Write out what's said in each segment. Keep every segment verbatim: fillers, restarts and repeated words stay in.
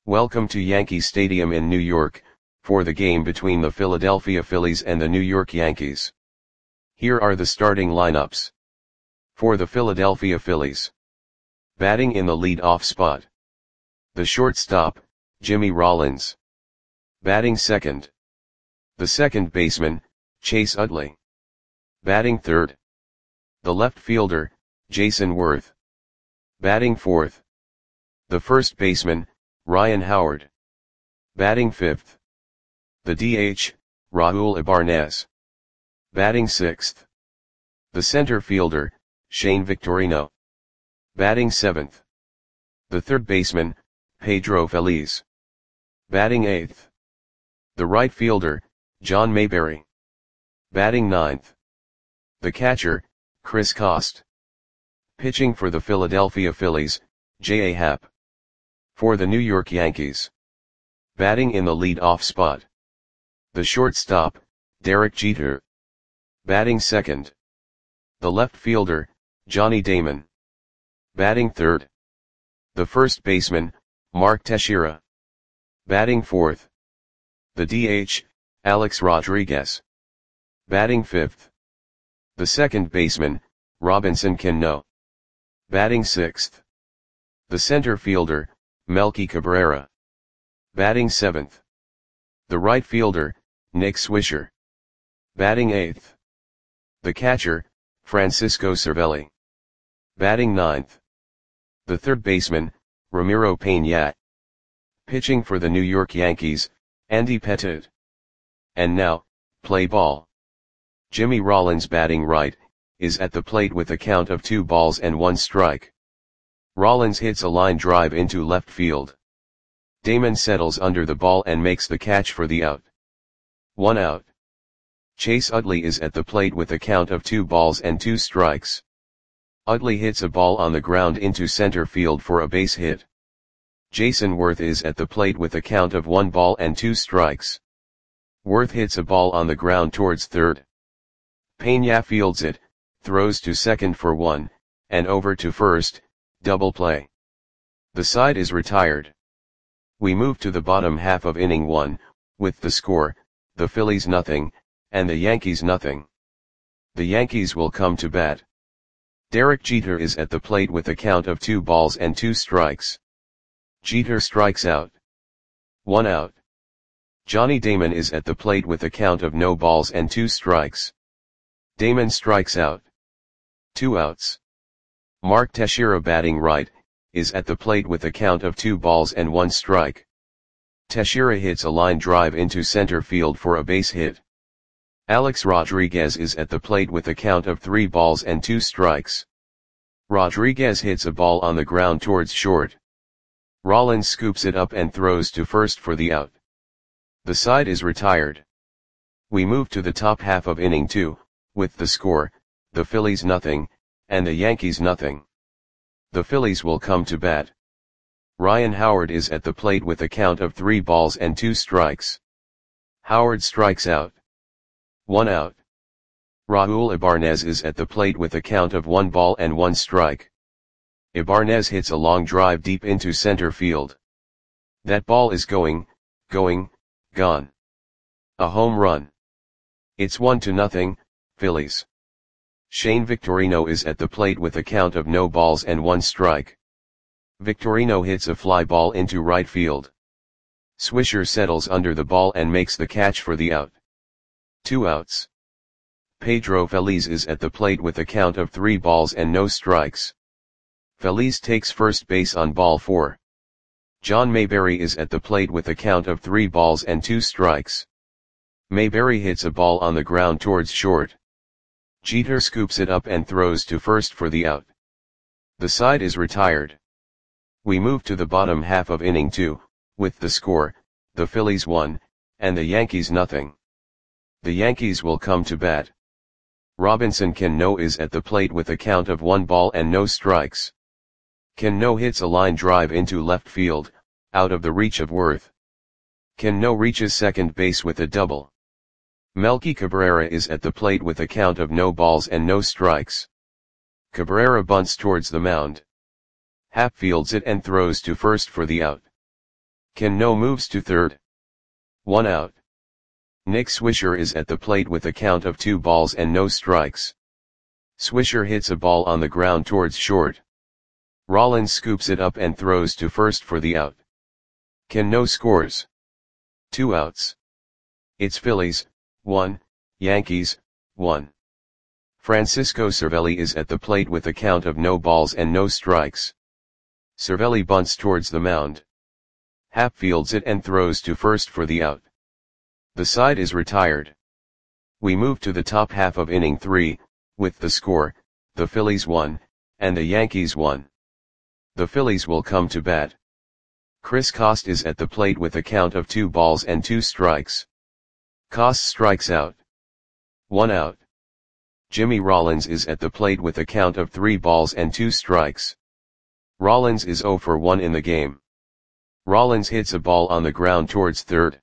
Welcome to Yankee Stadium in New York, for the game between the Philadelphia Phillies and the New York Yankees. Here are the starting lineups. For the Philadelphia Phillies. Batting in the lead-off spot. The shortstop, Jimmy Rollins. Batting second. The second baseman, Chase Utley. Batting third. The left fielder, Jayson Werth. Batting fourth. The first baseman, Ryan Howard. Batting fifth. The D H, Raul Ibanez. Batting sixth. The center fielder, Shane Victorino. Batting seventh. The third baseman, Pedro Feliz. Batting eighth. The right fielder, John Mayberry. Batting ninth. The catcher, Chris Coste. Pitching for the Philadelphia Phillies, J A. Happ. For the New York Yankees. Batting in the lead-off spot. The shortstop, Derek Jeter. Batting second. The left fielder, Johnny Damon. Batting third. The first baseman, Mark Teixeira. Batting fourth. The D H, Alex Rodriguez. Batting fifth. The second baseman, Robinson Cano. Batting sixth. The center fielder, Melky Cabrera. Batting seventh. The right fielder, Nick Swisher. Batting eighth. The catcher, Francisco Cervelli. Batting ninth. The third baseman, Ramiro Peña. Pitching for the New York Yankees, Andy Pettitte. And now, play ball. Jimmy Rollins batting right, is at the plate with a count of two balls and one strike. Rollins hits a line drive into left field. Damon settles under the ball and makes the catch for the out. One out. Chase Utley is at the plate with a count of two balls and two strikes. Utley hits a ball on the ground into center field for a base hit. Jayson Werth is at the plate with a count of one ball and two strikes. Werth hits a ball on the ground towards third. Peña fields it, throws to second for one, and over to first, double play. The side is retired. We move to the bottom half of inning one, with the score, the Phillies nothing, and the Yankees nothing. The Yankees will come to bat. Derek Jeter is at the plate with a count of two balls and two strikes. Jeter strikes out. One out. Johnny Damon is at the plate with a count of no balls and two strikes. Damon strikes out. Two outs. Mark Teixeira batting right, is at the plate with a count of two balls and one strike. Teixeira hits a line drive into center field for a base hit. Alex Rodriguez is at the plate with a count of three balls and two strikes. Rodriguez hits a ball on the ground towards short. Rollins scoops it up and throws to first for the out. The side is retired. We move to the top half of inning two, with the score, the Phillies nothing, and the Yankees nothing. The Phillies will come to bat. Ryan Howard is at the plate with a count of three balls and two strikes. Howard strikes out. One out. Raul Ibanez is at the plate with a count of one ball and one strike. Ibanez hits a long drive deep into center field. That ball is going, going, gone. A home run. It's one to nothing, Phillies. Shane Victorino is at the plate with a count of no balls and one strike. Victorino hits a fly ball into right field. Swisher settles under the ball and makes the catch for the out. Two outs. Pedro Feliz is at the plate with a count of three balls and no strikes. Feliz takes first base on ball four. John Mayberry is at the plate with a count of three balls and two strikes. Mayberry hits a ball on the ground towards short. Jeter scoops it up and throws to first for the out. The side is retired. We move to the bottom half of inning two, with the score, the Phillies one, and the Yankees nothing. The Yankees will come to bat. Robinson Cano is at the plate with a count of one ball and no strikes. Cano hits a line drive into left field, out of the reach of Werth. Cano reaches second base with a double. Melky Cabrera is at the plate with a count of no balls and no strikes. Cabrera bunts towards the mound. Happ fields it and throws to first for the out. Cano moves to third. One out. Nick Swisher is at the plate with a count of two balls and no strikes. Swisher hits a ball on the ground towards short. Rollins scoops it up and throws to first for the out. Cano scores. Two outs. It's Phillies, one, Yankees, one. Francisco Cervelli is at the plate with a count of no balls and no strikes. Cervelli bunts towards the mound. Happ fields it and throws to first for the out. The side is retired. We move to the top half of inning three, with the score, the Phillies one, and the Yankees one. The Phillies will come to bat. Chris Coste is at the plate with a count of two balls and two strikes. Coste strikes out. One out. Jimmy Rollins is at the plate with a count of three balls and two strikes. Rollins is oh for one in the game. Rollins hits a ball on the ground towards third.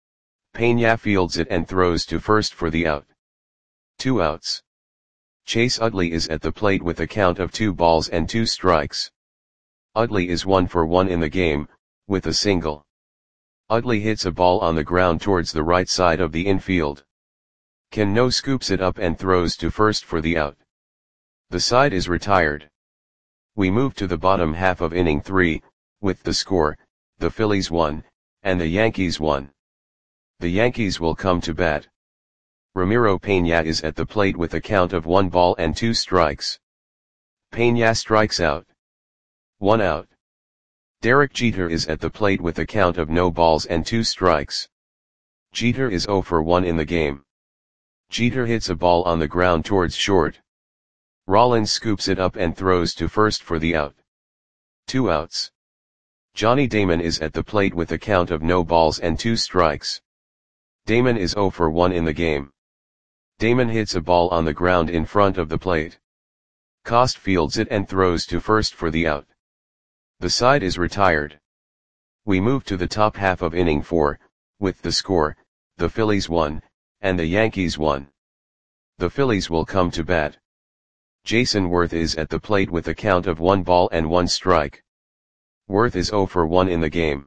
Peña fields it and throws to first for the out. Two outs. Chase Utley is at the plate with a count of two balls and two strikes. Utley is one for one in the game, with a single. Utley hits a ball on the ground towards the right side of the infield. Cano scoops it up and throws to first for the out. The side is retired. We move to the bottom half of inning three, with the score, the Phillies one, and the Yankees one. The Yankees will come to bat. Ramiro Peña is at the plate with a count of one ball and two strikes. Peña strikes out. One out. Derek Jeter is at the plate with a count of no balls and two strikes. Jeter is oh for one in the game. Jeter hits a ball on the ground towards short. Rollins scoops it up and throws to first for the out. Two outs. Johnny Damon is at the plate with a count of no balls and two strikes. Damon is oh for one in the game. Damon hits a ball on the ground in front of the plate. Coste fields it and throws to first for the out. The side is retired. We move to the top half of inning four, with the score, the Phillies one, and the Yankees one. The Phillies will come to bat. Jason Worth is at the plate with a count of one ball and one strike. Worth is oh for one in the game.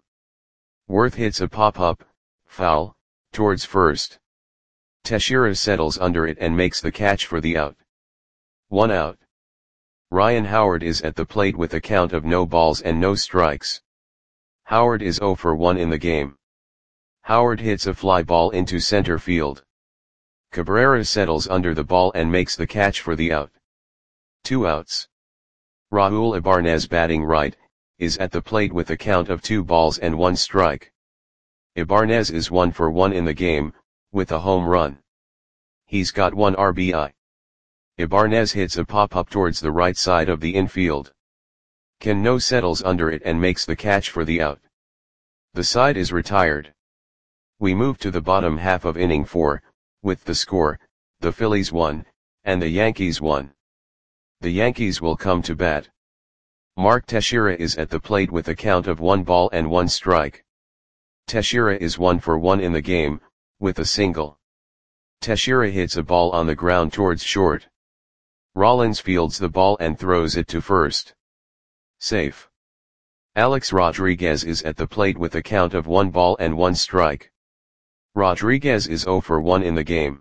Worth hits a pop-up, foul, towards first. Teixeira settles under it and makes the catch for the out. One out. Ryan Howard is at the plate with a count of no balls and no strikes. Howard is oh for one in the game. Howard hits a fly ball into center field. Cabrera settles under the ball and makes the catch for the out. Two outs. Raul Ibanez, batting right, is at the plate with a count of two balls and one strike. Ibanez is one for one in the game, with a home run. He's got one R B I. Ibanez hits a pop-up towards the right side of the infield. Cano settles under it and makes the catch for the out. The side is retired. We move to the bottom half of inning four, with the score, the Phillies one, and the Yankees one. The Yankees will come to bat. Mark Teixeira is at the plate with a count of one ball and one strike. Teixeira is one for one in the game, with a single. Teixeira hits a ball on the ground towards short. Rollins fields the ball and throws it to first. Safe. Alex Rodriguez is at the plate with a count of one ball and one strike. Rodriguez is oh for one in the game.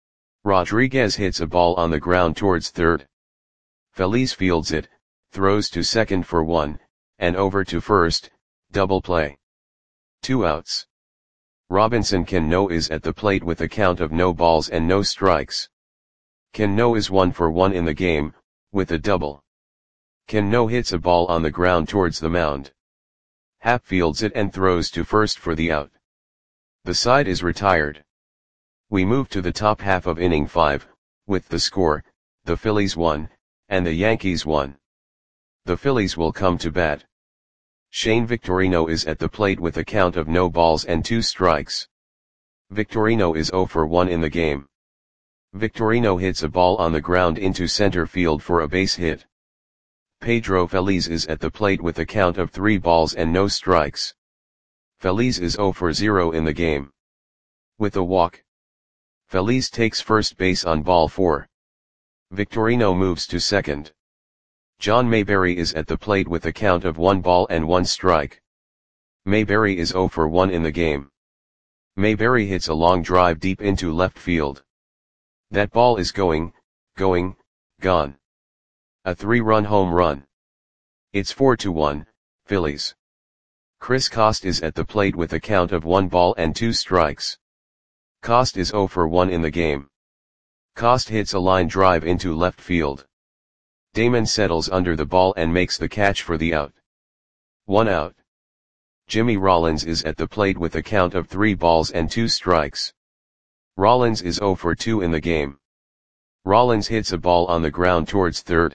Rodriguez hits a ball on the ground towards third. Feliz fields it, throws to second for one, and over to first, double play. Two outs. Robinson Cano is at the plate with a count of no balls and no strikes. Cano is one for one in the game, with a double. Cano hits a ball on the ground towards the mound. Happ fields it and throws to first for the out. The side is retired. We move to the top half of inning five, with the score, the Phillies one, and the Yankees one. The Phillies will come to bat. Shane Victorino is at the plate with a count of no balls and two strikes. Victorino is oh for one in the game. Victorino hits a ball on the ground into center field for a base hit. Pedro Feliz is at the plate with a count of three balls and no strikes. Feliz is oh for zero in the game. With a walk. Feliz takes first base on ball four. Victorino moves to second. John Mayberry is at the plate with a count of one ball and one strike. Mayberry is zero for one in the game. Mayberry hits a long drive deep into left field. That ball is going, going, gone. A three-run home run. It's four to one, Phillies. Chris Coste is at the plate with a count of one ball and two strikes. Coste is zero for one in the game. Coste hits a line drive into left field. Damon settles under the ball and makes the catch for the out. One out. Jimmy Rollins is at the plate with a count of three balls and two strikes. Rollins is zero for two in the game. Rollins hits a ball on the ground towards third.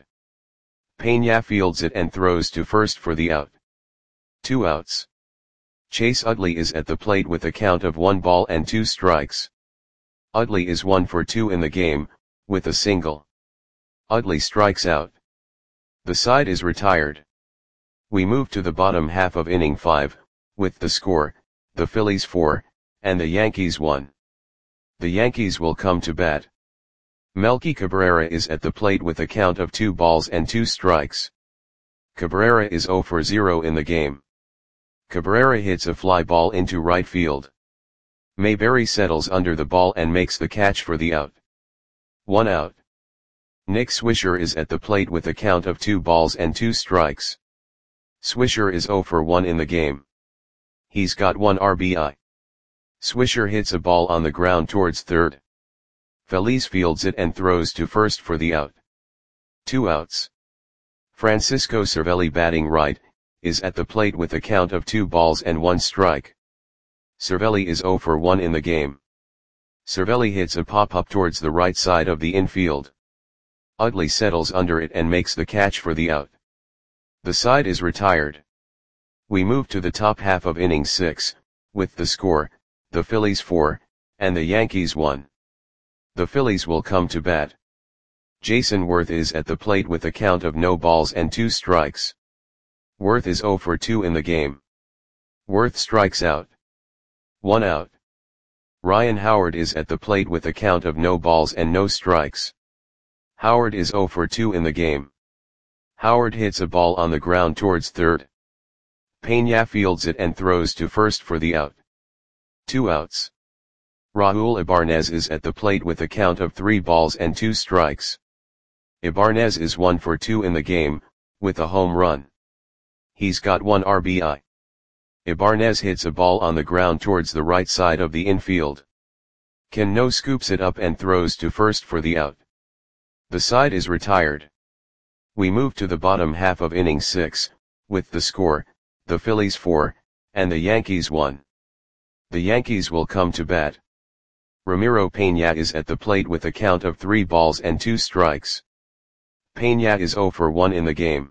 Peña fields it and throws to first for the out. Two outs. Chase Utley is at the plate with a count of one ball and two strikes. Utley is one for two in the game, with a single. Utley strikes out. The side is retired. We move to the bottom half of inning five, with the score, the Phillies four, and the Yankees one. The Yankees will come to bat. Melky Cabrera is at the plate with a count of two balls and two strikes. Cabrera is zero for zero in the game. Cabrera hits a fly ball into right field. Mayberry settles under the ball and makes the catch for the out. One out. Nick Swisher is at the plate with a count of two balls and two strikes. Swisher is zero for one in the game. He's got one R B I. Swisher hits a ball on the ground towards third. Feliz fields it and throws to first for the out. Two outs. Francisco Cervelli, batting right, is at the plate with a count of two balls and one strike. Cervelli is zero for one in the game. Cervelli hits a pop-up towards the right side of the infield. Utley settles under it and makes the catch for the out. The side is retired. We move to the top half of inning six, with the score, the Phillies four, and the Yankees one. The Phillies will come to bat. Jason Worth is at the plate with a count of no balls and two strikes. Worth is zero for two in the game. Worth strikes out. One out. Ryan Howard is at the plate with a count of no balls and no strikes. Howard is zero for two in the game. Howard hits a ball on the ground towards third. Peña fields it and throws to first for the out. Two outs. Raul Ibanez is at the plate with a count of three balls and two strikes. Ibanez is one for two in the game, with a home run. He's got one R B I. Ibanez hits a ball on the ground towards the right side of the infield. Cano scoops it up and throws to first for the out. The side is retired. We move to the bottom half of inning six, with the score, the Phillies four, and the Yankees one. The Yankees will come to bat. Ramiro Peña is at the plate with a count of three balls and two strikes. Peña is zero for one in the game.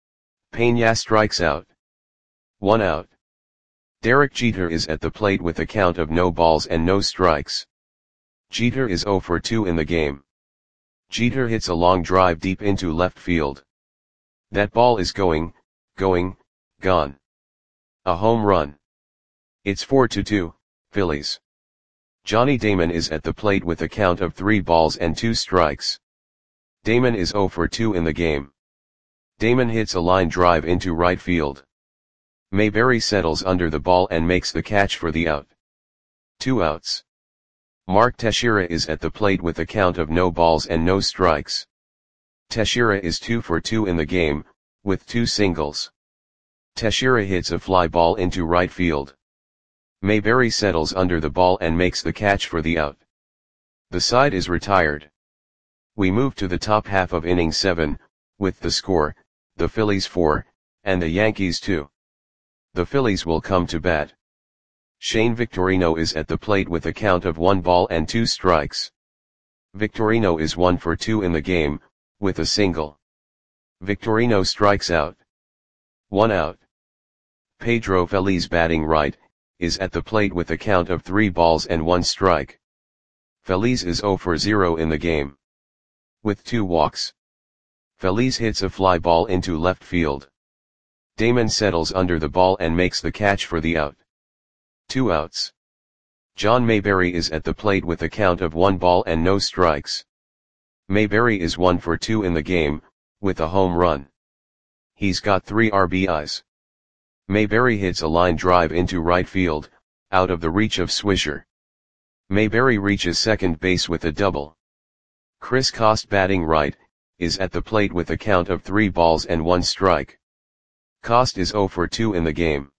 Peña strikes out. One out. Derek Jeter is at the plate with a count of no balls and no strikes. Jeter is zero for two in the game. Jeter hits a long drive deep into left field. That ball is going, going, gone. A home run. It's four to two, Phillies. Johnny Damon is at the plate with a count of three balls and two strikes. Damon is zero for two in the game. Damon hits a line drive into right field. Mayberry settles under the ball and makes the catch for the out. Two outs. Mark Teixeira is at the plate with a count of no balls and no strikes. Teixeira is two for two in the game, with two singles. Teixeira hits a fly ball into right field. Mayberry settles under the ball and makes the catch for the out. The side is retired. We move to the top half of inning seven, with the score, the Phillies four, and the Yankees two. The Phillies will come to bat. Shane Victorino is at the plate with a count of one ball and two strikes. Victorino is one for two in the game, with a single. Victorino strikes out. One out. Pedro Feliz, batting right, is at the plate with a count of three balls and one strike. Feliz is zero for zero in the game. With two walks. Feliz hits a fly ball into left field. Damon settles under the ball and makes the catch for the out. Two outs. John Mayberry is at the plate with a count of one ball and no strikes. Mayberry is one for two in the game, with a home run. He's got three R B Is. Mayberry hits a line drive into right field, out of the reach of Swisher. Mayberry reaches second base with a double. Chris Cost, batting right, is at the plate with a count of three balls and one strike. Cost is oh for two in the game.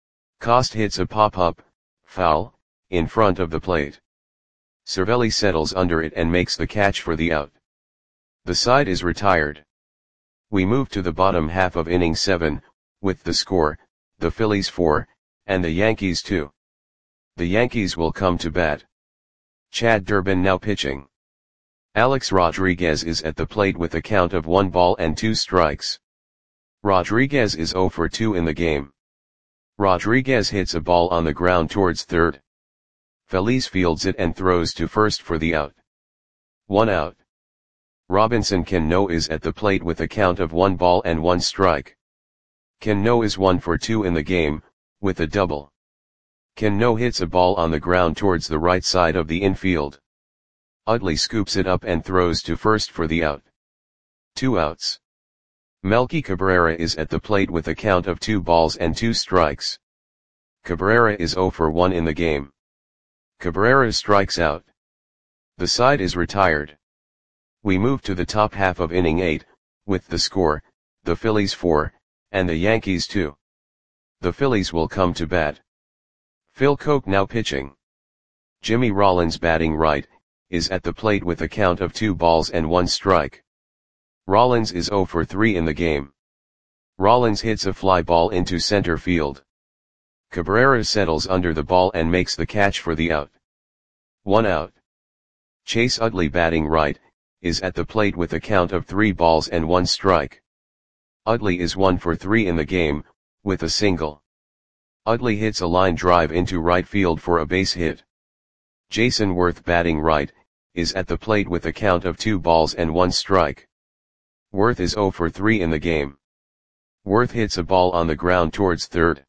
Cost hits a pop-up, foul, in front of the plate. Cervelli settles under it and makes the catch for the out. The side is retired. We move to the bottom half of inning seven, with the score, the Phillies four, and the Yankees two. The Yankees will come to bat. Chad Durbin now pitching. Alex Rodriguez is at the plate with a count of one ball and two strikes. Rodriguez is oh for two in the game. Rodriguez hits a ball on the ground towards third. Feliz fields it and throws to first for the out. One out. Robinson Cano is at the plate with a count of one ball and one strike. Cano is one for two in the game, with a double. Cano hits a ball on the ground towards the right side of the infield. Utley scoops it up and throws to first for the out. Two outs. Melky Cabrera is at the plate with a count of two balls and two strikes. Cabrera is oh for one in the game. Cabrera strikes out. The side is retired. We move to the top half of inning eight, with the score, the Phillies four, and the Yankees two. The Phillies will come to bat. Phil Koch now pitching. Jimmy Rollins, batting right, is at the plate with a count of two balls and one strike. Rollins is oh for three in the game. Rollins hits a fly ball into center field. Cabrera settles under the ball and makes the catch for the out. One out. Chase Utley, batting right, is at the plate with a count of three balls and one strike. Utley is one for three in the game, with a single. Utley hits a line drive into right field for a base hit. Jason Worth, batting right, is at the plate with a count of two balls and one strike. Worth is oh for three in the game. Worth hits a ball on the ground towards third.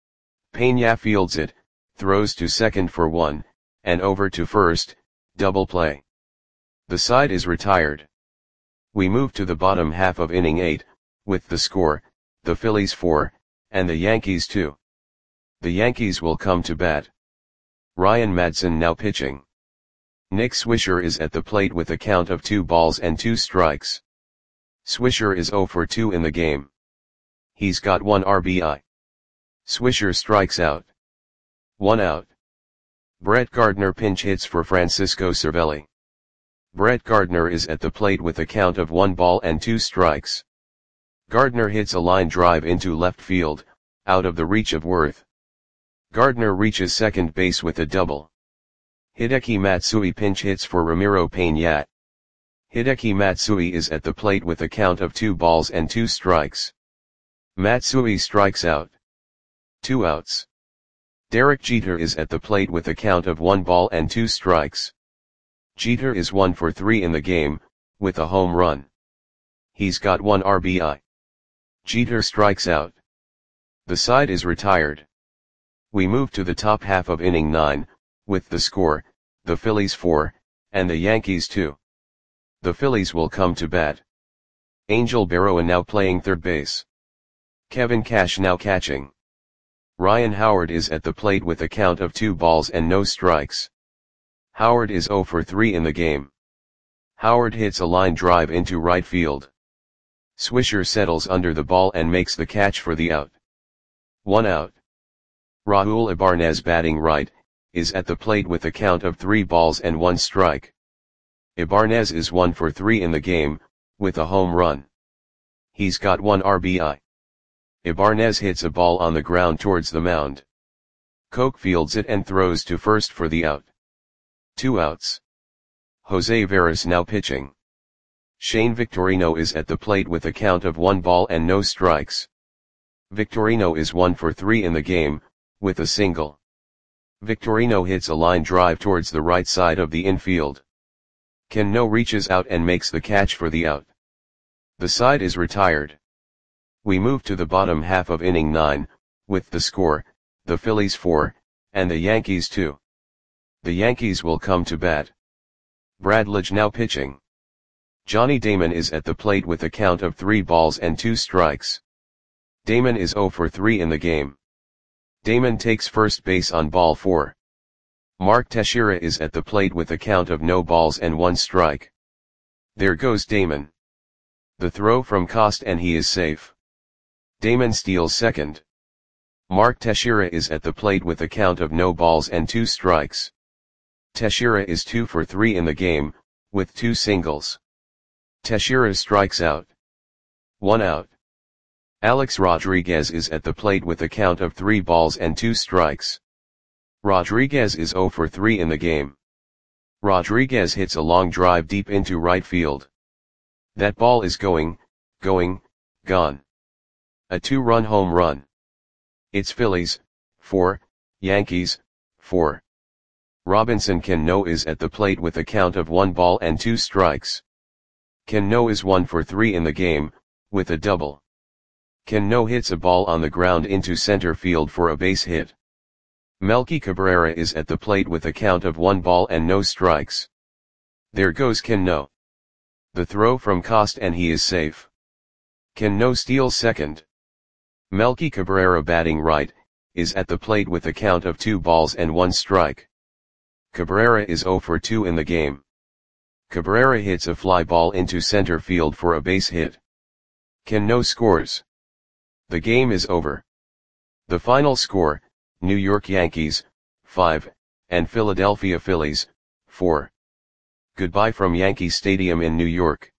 Peña fields it, throws to second for one, and over to first, double play. The side is retired. We move to the bottom half of inning eight, with the score, the Phillies four, and the Yankees two. The Yankees will come to bat. Ryan Madson now pitching. Nick Swisher is at the plate with a count of two balls and two strikes. Swisher is oh for two in the game. He's got one R B I. Swisher strikes out. One out. Brett Gardner pinch hits for Francisco Cervelli. Brett Gardner is at the plate with a count of one ball and two strikes. Gardner hits a line drive into left field, out of the reach of Worth. Gardner reaches second base with a double. Hideki Matsui pinch hits for Ramiro Peña. Hideki Matsui is at the plate with a count of two balls and two strikes. Matsui strikes out. Two outs. Derek Jeter is at the plate with a count of one ball and two strikes. Jeter is one for three in the game, with a home run. He's got one R B I. Jeter strikes out. The side is retired. We move to the top half of inning nine, with the score, the Phillies four, and the Yankees two. The Phillies will come to bat. Angel Berroa now playing third base. Kevin Cash now catching. Ryan Howard is at the plate with a count of two balls and no strikes. Howard is oh for three in the game. Howard hits a line drive into right field. Swisher settles under the ball and makes the catch for the out. One out. Raul Ibanez, batting right, is at the plate with a count of three balls and one strike. Ibanez is one for three in the game, with a home run. He's got one R B I. Ibanez hits a ball on the ground towards the mound. Koch fields it and throws to first for the out. Two outs. Jose Veras now pitching. Shane Victorino is at the plate with a count of one ball and no strikes. Victorino is one for three in the game, with a single. Victorino hits a line drive towards the right side of the infield. Cano reaches out and makes the catch for the out. The side is retired. We move to the bottom half of inning nine, with the score, the Phillies four, and the Yankees two. The Yankees will come to bat. Brad Lidge now pitching. Johnny Damon is at the plate with a count of three balls and two strikes. Damon is zero for three in the game. Damon takes first base on ball four. Mark Teixeira is at the plate with a count of no balls and one strike. There goes Damon. The throw from Cost and he is safe. Damon steals second. Mark Teixeira is at the plate with a count of no balls and two strikes. Teixeira is two for three in the game, with two singles. Teixeira strikes out. One out. Alex Rodriguez is at the plate with a count of three balls and two strikes. Rodriguez is zero for three in the game. Rodriguez hits a long drive deep into right field. That ball is going, going, gone. A two-run home run. It's Phillies, four, Yankees, four. Robinson Cano is at the plate with a count of one ball and two strikes. Cano is one for three in the game, with a double. Cano hits a ball on the ground into center field for a base hit. Melky Cabrera is at the plate with a count of one ball and no strikes. There goes Cano. The throw from Cost and he is safe. Cano steals second. Melky Cabrera, batting right, is at the plate with a count of two balls and one strike. Cabrera is zero for two in the game. Cabrera hits a fly ball into center field for a base hit. Cano scores. The game is over. The final score, New York Yankees, five, and Philadelphia Phillies, four. Goodbye from Yankee Stadium in New York.